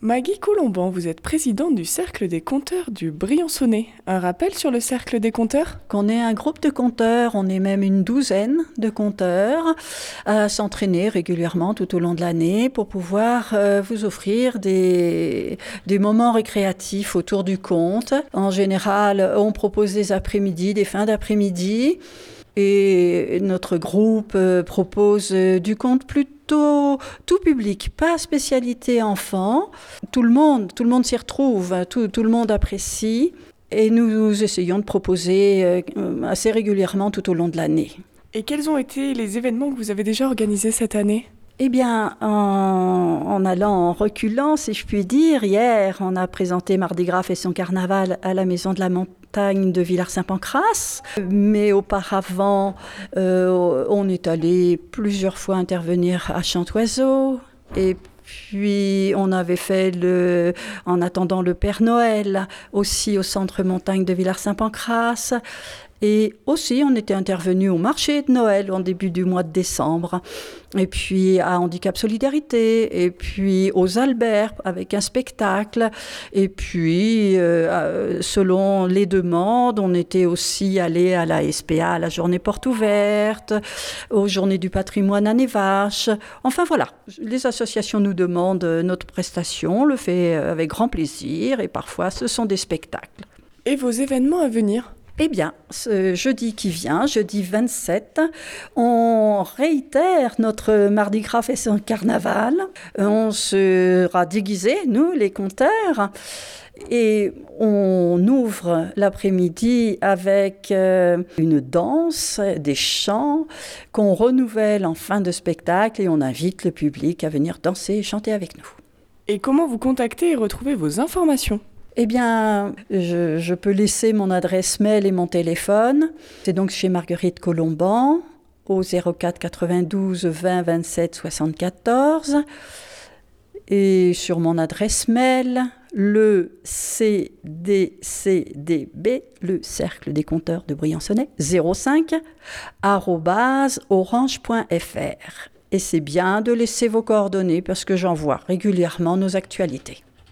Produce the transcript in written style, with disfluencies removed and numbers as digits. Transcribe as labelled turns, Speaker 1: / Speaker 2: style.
Speaker 1: Maggie Colomban, vous êtes présidente du Cercle des Conteurs du Briançonnais. Un rappel sur le Cercle des Conteurs ?
Speaker 2: Qu'on est un groupe de conteurs, on est même une douzaine de conteurs à s'entraîner régulièrement tout au long de l'année pour pouvoir vous offrir des moments récréatifs autour du conte. En général, on propose des après-midi, des fins d'après-midi. Et notre groupe propose du conte plutôt tout public, pas spécialité enfant. Tout le monde s'y retrouve, tout le monde apprécie. Et nous essayons de proposer assez régulièrement tout au long de l'année.
Speaker 1: Et quels ont été les événements que vous avez déjà organisés cette année ?
Speaker 2: Eh bien, en allant en reculant, si je puis dire, hier, on a présenté Mardi Gras et son carnaval à la Maison de la Montagne de Villars-Saint-Pancrace. Mais auparavant, on est allé plusieurs fois intervenir à Chantoiseau. Et puis, on avait fait, en attendant le Père Noël, aussi au Centre Montagne de Villars-Saint-Pancrace. Et aussi, on était intervenu au marché de Noël en début du mois de décembre. Et puis à Handicap Solidarité, et puis aux Alberts avec un spectacle. Et puis, selon les demandes, on était aussi allé à la SPA, à la journée porte ouverte, aux journées du patrimoine à Névache. Enfin voilà, les associations nous demandent notre prestation, on le fait avec grand plaisir, et parfois ce sont des spectacles.
Speaker 1: Et vos événements à venir ?
Speaker 2: Eh bien, ce jeudi qui vient, jeudi 27, on réitère notre Mardi Gras et son carnaval. On sera déguisés, nous, les conteurs, et on ouvre l'après-midi avec une danse, des chants qu'on renouvelle en fin de spectacle et on invite le public à venir danser et chanter avec nous.
Speaker 1: Et comment vous contacter et retrouver vos informations ?
Speaker 2: Eh bien, je peux laisser mon adresse mail et mon téléphone. C'est donc chez Marguerite Colomban, au 04 92 20 27 74. Et sur mon adresse mail, le CDCDB, le Cercle des Conteurs de Briançonnais, 05 @orange.fr. Et c'est bien de laisser vos coordonnées parce que j'envoie régulièrement nos actualités.